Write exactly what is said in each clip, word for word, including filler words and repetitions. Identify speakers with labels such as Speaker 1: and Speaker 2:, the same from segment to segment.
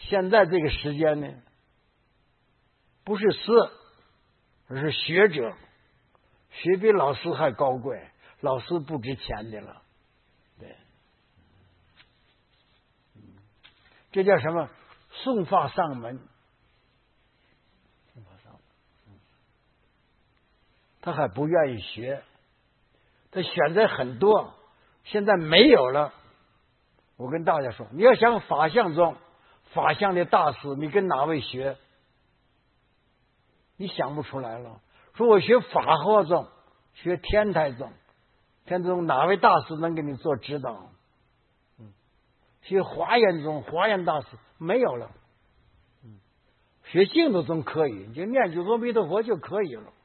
Speaker 1: 现在这个时间呢，不是师，而是学者，学比老师还高贵，老师不值钱的了。对，这叫什么？送发上门。送发上门，他还不愿意学，他选择很多，现在没有了。我跟大家说，你要想法相中法相的大师，你跟哪位学？你想不出来了。说我学法华宗，学天台宗，天台宗哪位大师能给你做指导？嗯，学华严宗，华严大师没有了。嗯，学净土宗可以，你就念九阿弥陀佛就可以了。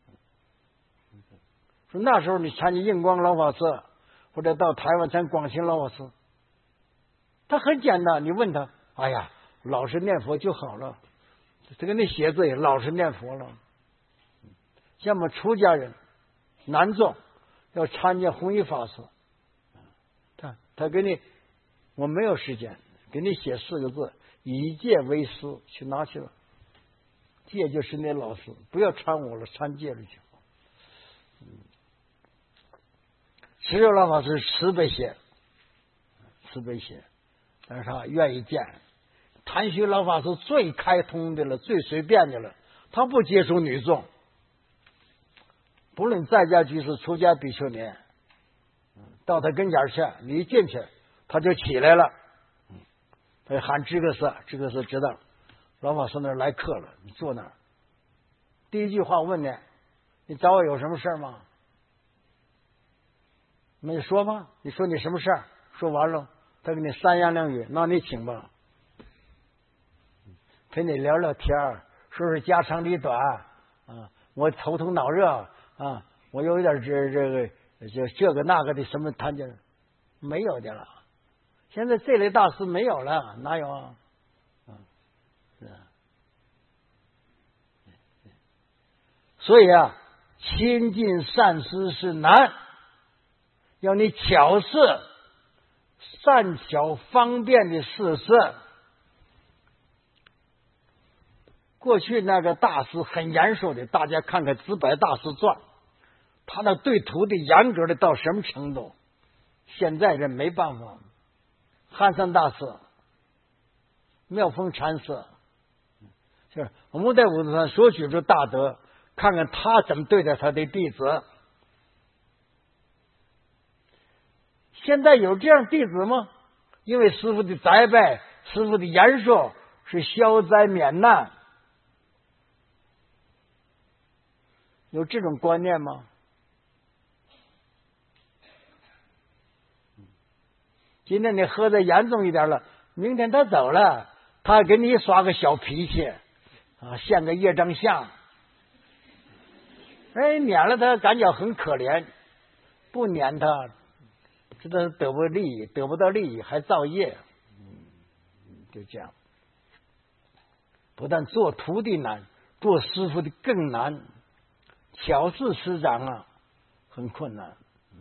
Speaker 1: 说那时候你参加印光老法师，或者到台湾参广清老法师，他很简单，你问他，哎呀，老实念佛就好了。这个那写字也老实念佛了。像我们出家人南宗要参加弘一法师，他他给你，我没有时间给你写四个字，以戒为师，去拿去了。戒就是那老师，不要参我了，参戒了去。嗯，持有老法师慈悲些，慈悲些，但是他愿意见。谭虚老法师最开通的了，最随便的了，他不接触女众，不论在家居士、出家比丘尼，到他跟前去，你一进去，他就起来了，他喊知客师，知客师知道老法师那儿来客了，你坐那儿。第一句话问你，你找我有什么事吗？没说吗？你说你什么事儿？说完了，他给你三言两语，那你请吧。陪你聊聊天儿，说说家长里短啊，我头疼脑热啊，我有点这这个这这个那个的什么谈劲，没有的了。现在这类大师没有了，哪有啊？嗯，是啊。所以啊，亲近善师是难，要你巧事，善巧方便的事事。过去那个大师很严肃的，大家看看《资白大师传》，他那对徒弟严格的到什么程度？现在人没办法。汉三大师、妙峰禅师，就是我们在武当山所举出大德，看看他怎么对待他的弟子。现在有这样弟子吗？因为师父的栽培，师父的严肃是消灾免难。有这种观念吗？今天你喝的严重一点了，明天他走了，他给你耍个小脾气啊，献个业障相，哎，撵了他感觉很可怜，不撵他，知道得不利益，得不到利益还造业，嗯，就这样。不但做徒弟难，做师傅的更难。巧事师长啊，很困难。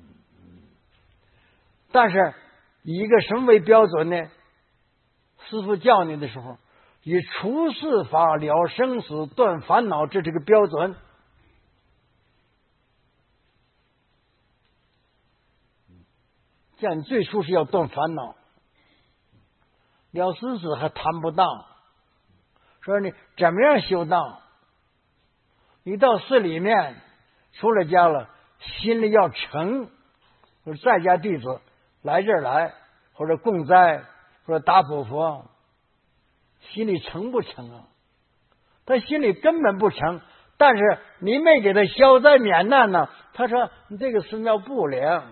Speaker 1: 但是以一个什么为标准呢？师父教你的时候，以除世法了生死断烦恼，这是个标准。这样你最初是要断烦恼，了生死还谈不到。说你怎么样修道？你到寺里面出了家了，心里要诚，或者在家弟子来这儿来，或者供斋，或者打补佛，心里诚不诚啊？他心里根本不诚，但是你没给他消灾免难呢，他说你这个寺庙不灵，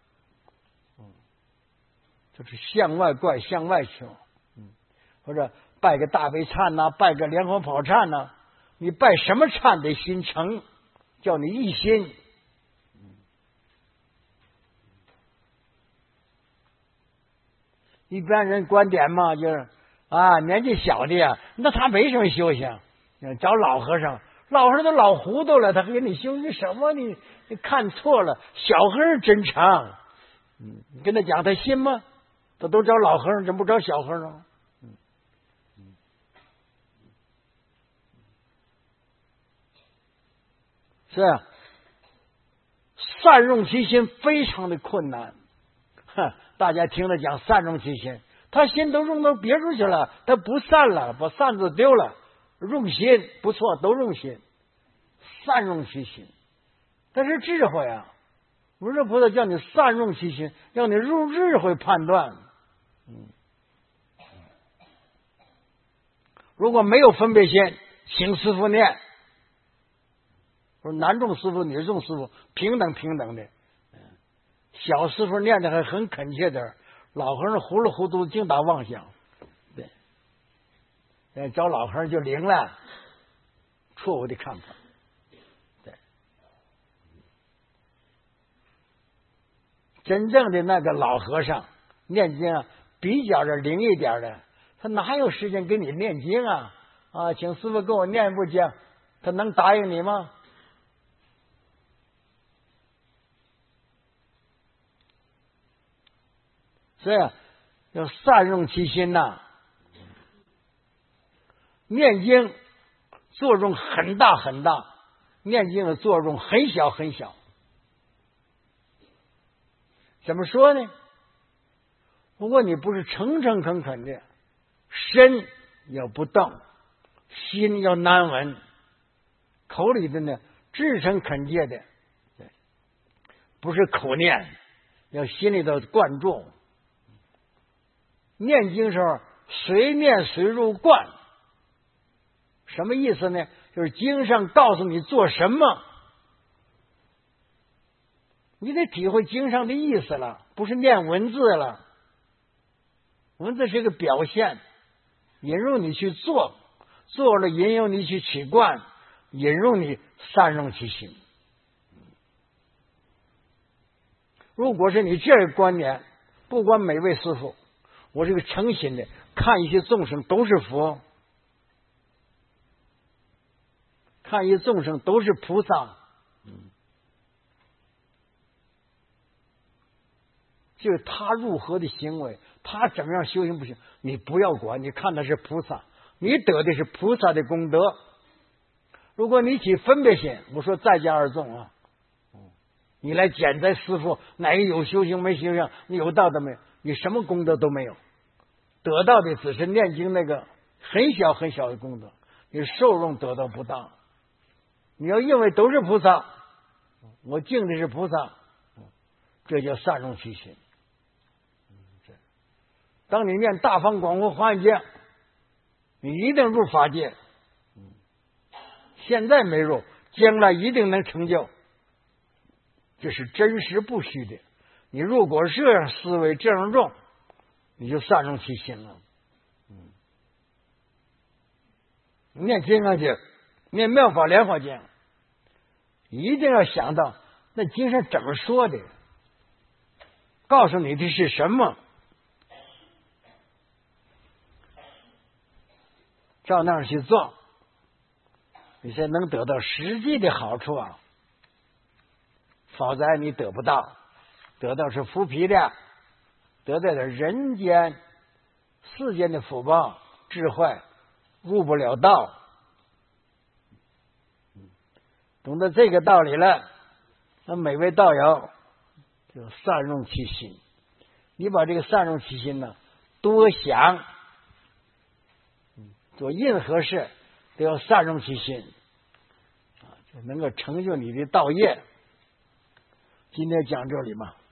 Speaker 1: 就是向外怪，向外求，或者拜个大悲忏呐、啊，拜个莲花宝忏呐、啊。你拜什么忏得心诚，叫你一心。一般人观点嘛，就是啊，年纪小的呀，那他没什么修行，找老和尚，老和尚都老糊涂了，他给你修行什么？你你看错了，小和尚真诚。嗯，你跟他讲，他信吗？他都找老和尚，怎么不找小和尚？嗯， 是啊，善用其心非常的困难。哼，大家听着讲善用其心，他心都用到别处去了，他不善了，把善字丢了，用心不错，都用心，善用其心。但是智慧啊，如来菩萨叫你善用其心，让你用智慧判断。嗯，如果没有分别心，请师父念。说男众师傅，女众师傅，平等平等的。小师傅念的还很恳切点，老和尚糊里糊涂净打妄想。对，找老和尚就灵了，错误的看法。对，真正的那个老和尚念经啊，比较着灵一点的，他哪有时间给你念经啊？啊，请师傅给我念一部经，他能答应你吗？所以啊，要善用其心呐、啊。念经作用很大很大，念经的作用很小很小。怎么说呢？如果你不是诚诚恳恳的，身要不动，心要难闻，口里的呢至诚恳切的，不是口念，要心里头灌注。念经时候随念随入观，什么意思呢？就是经上告诉你做什么，你得体会经上的意思了，不是念文字了。文字是个表现，引入你去做，做了引诱你去起观，引入你善用其心。如果是你这个观念，不管每位师父，我是个诚心的，看一些众生都是佛，看一些众生都是菩萨，嗯，就是他如何的行为，他怎么样修行不行，你不要管，你看他是菩萨，你得的是菩萨的功德。如果你起分别心，我说在家二众啊，你来检测师父哪个有修行没修行，你有道德没有，你什么功德都没有，得到的只是念经那个很小很小的功德，你受用得到不当。你要认为都是菩萨，我敬的是菩萨，这叫善用其心。当你念大方广佛华严经，你一定入法界，现在没入，将来一定能成就，这是真实不虚的。你如果这样思维这样重，你就善用其心了。嗯，念金刚经，念妙法莲华经，一定要想到那经上怎么说的，告诉你的是什么，照那样去做，你才能得到实际的好处啊。否则你得不到，得到是浮皮的，得到的人间世间的福报智慧，入不了道。懂得这个道理了，那每位道友就善用其心。你把这个善用其心呢，多想，做任何事都要善用其心，就能够成就你的道业。今天讲这里嘛。